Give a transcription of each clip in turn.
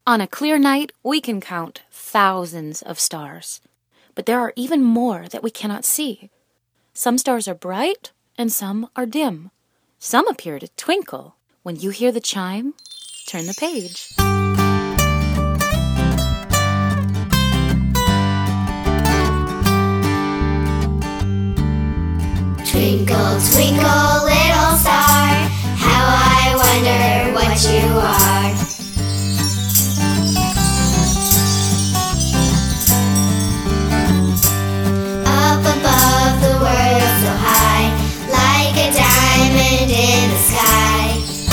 On a clear night, we can count thousands of stars. But there are even more that we cannot see. Some stars are bright and some are dim. Some appear to twinkle. When you hear the chime, turn the page. Twinkle, twinkle, little star, how I wonder what you are. Up above the world so high, like a diamond in the sky.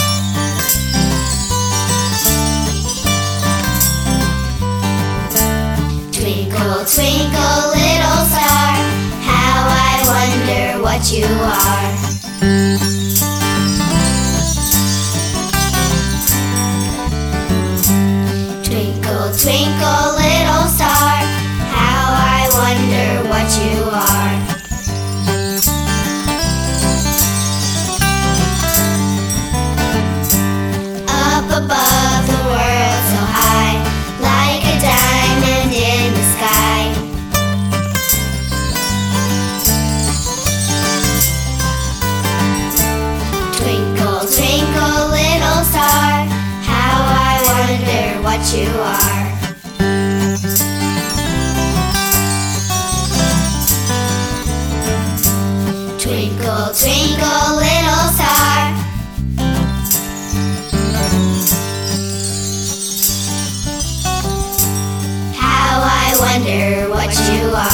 Twinkle, twinkle, little star, how I wonder what you are. Twinkle, twinkle, little star, how I wonder what you are. Up above the world so high, like a diamond in the sky. Twinkle, twinkle, little star, how I wonder what you are. Twinkle, twinkle, little star. How I wonder what you are.